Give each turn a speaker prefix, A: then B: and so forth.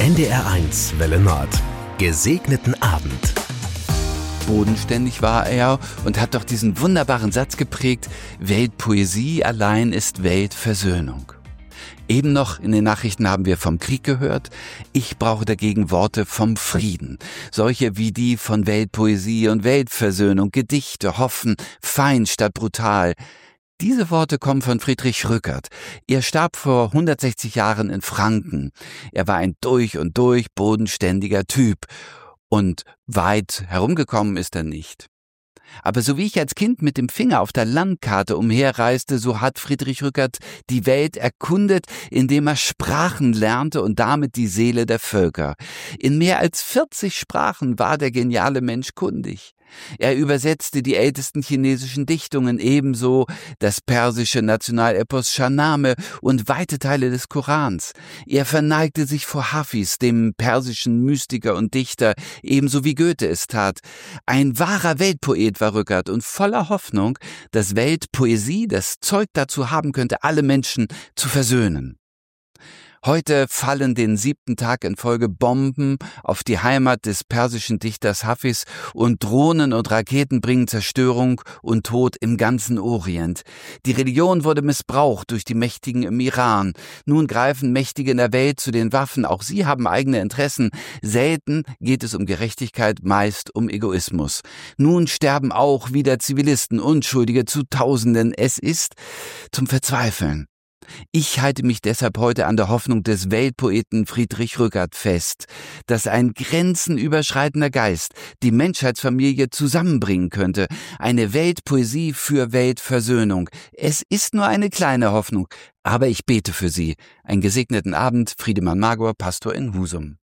A: NDR1 Welle Nord. Gesegneten Abend.
B: Bodenständig war er und hat doch diesen wunderbaren Satz geprägt: Weltpoesie allein ist Weltversöhnung. Eben noch in den Nachrichten haben wir vom Krieg gehört. Ich brauche dagegen Worte vom Frieden. Solche wie die von Weltpoesie und Weltversöhnung, Gedichte, hoffen, fein statt brutal. Diese Worte kommen von Friedrich Rückert. Er starb vor 160 Jahren in Franken. Er war ein durch und durch bodenständiger Typ. Und weit herumgekommen ist er nicht. Aber so wie ich als Kind mit dem Finger auf der Landkarte umherreiste, so hat Friedrich Rückert die Welt erkundet, indem er Sprachen lernte und damit die Seele der Völker. In mehr als 40 Sprachen war der geniale Mensch kundig. Er übersetzte die ältesten chinesischen Dichtungen, ebenso das persische Nationalepos Shahnameh und weite Teile des Korans. Er verneigte sich vor Hafiz, dem persischen Mystiker und Dichter, ebenso wie Goethe es tat. Ein wahrer Weltpoet war Rückert und voller Hoffnung, dass Weltpoesie das Zeug dazu haben könnte, alle Menschen zu versöhnen. Heute fallen den 7. Tag in Folge Bomben auf die Heimat des persischen Dichters Hafiz und Drohnen und Raketen bringen Zerstörung und Tod im ganzen Orient. Die Religion wurde missbraucht durch die Mächtigen im Iran. Nun greifen Mächtige in der Welt zu den Waffen. Auch sie haben eigene Interessen. Selten geht es um Gerechtigkeit, meist um Egoismus. Nun sterben auch wieder Zivilisten, Unschuldige zu Tausenden. Es ist zum Verzweifeln. Ich halte mich deshalb heute an der Hoffnung des Weltpoeten Friedrich Rückert fest, dass ein grenzenüberschreitender Geist die Menschheitsfamilie zusammenbringen könnte. Eine Weltpoesie für Weltversöhnung. Es ist nur eine kleine Hoffnung, aber ich bete für sie. Einen gesegneten Abend, Friedemann Magor, Pastor in Husum.